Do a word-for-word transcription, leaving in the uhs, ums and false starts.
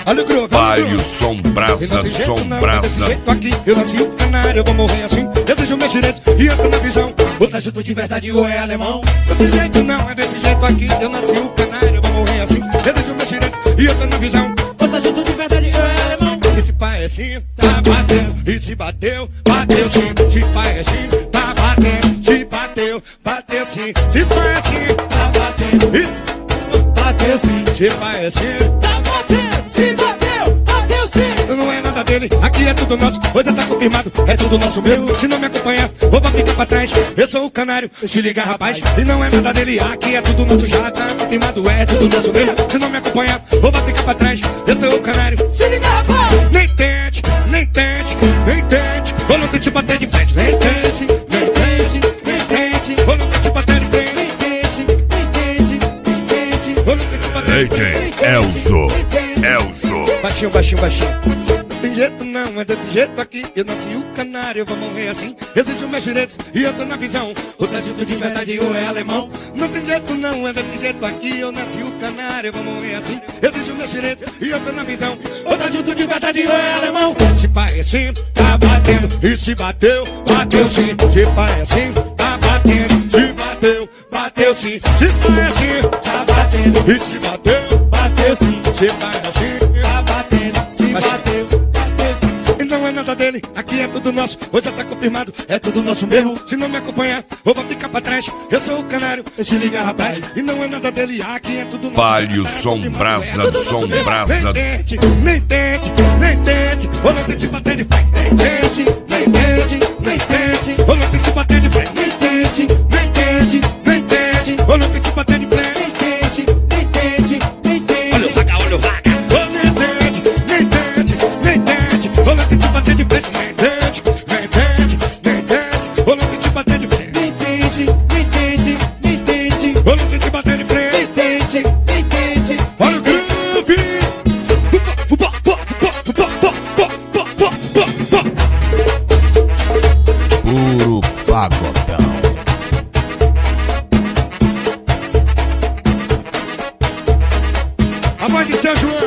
olha o groove. Palio, sombrasa, sombrasa. Aqui eu nasci o canário, eu vou morrer assim. Desejo meus direitos e eu tô na visão. Ou tá junto de verdade ou é alemão. Desse jeito não, é desse jeito aqui. Eu nasci o canário, eu vou morrer assim. Desejo meus direitos e eu tô na visão. Ou tá junto de verdade ou é alemão. Esse pai é sim, tá batendo. E se bateu, bateu sim. Se pai é sim, tá batendo. Se bateu, bateu sim. Se pai é sim, tá batendo. E bateu sim. Se pai é sim, tá batendo. Se bateu, bateu sim. Não é nada dele, aqui é tudo nosso. Hoje tá confirmado, é tudo nosso mesmo. Se não me acompanhar, vou pra ficar pra trás. Eu sou o canário, se liga rapaz. E não é nada dele, aqui é tudo nosso. Já tá confirmado, é tudo nosso mesmo. Se não me acompanhar, vou pra ficar pra trás. Eu sou o canário, se liga rapaz. Nem tente, nem tente, nem tente. Ou não tente bater de frente. Nem tente, nem tente, nem tente. Ou não tente bater de frente. Nem tente, nem tente, nem tente. Ou não tente bater de frente. D J Elzo, Elzo. Baixinho, baixinho, baixinho. Tem jeito não, é desse jeito aqui. Eu nasci o canário, eu vou morrer assim. Exijo meus direitos e eu tô na visão. Ou tá junto de verdade ou é alemão. Não tem jeito não, é desse jeito aqui. Eu nasci o canário, eu vou morrer assim. Exijo meus direitos e eu tô na visão. Ou tá junto de verdade ou é alemão. Se pai é sim, tá batendo. E se bateu, bateu sim. Se pai é sim, tá batendo. Se bateu, bateu sim. Se pai é sim, tá batendo. E se bateu, bateu sim. Se pai é sim, tá batendo. Se bateu. Não é nada dele, aqui é tudo nosso. Hoje tá confirmado, é tudo nosso mesmo. Se não me acompanhar, eu vou ficar pra trás. Eu sou o canário, se liga rapaz. E não é nada dele, aqui é tudo nosso. Palio, sombrasa, é sombrasa. Nem tente, nem tente, nem tente. Ou não tente bater de frente. Nem tente, nem tente, nem tente. Ou não tente bater de frente. Nem tente, nem tente, nem tente. Ou não tente bater de frente. Nem tente, nem tente, nem tente. Olha o vaga, olha o vaga. Nem tente, nem tente, nem tente. Ou não tente bater de frente. Nem tente, nem tente, nem tente. Ou não tente bater de frente. Nem tente, nem tente, nem tente. Ou não tente bater de frente. Nem tente, nem tente. Olha o groove. Puro pagodão. A voz de São João.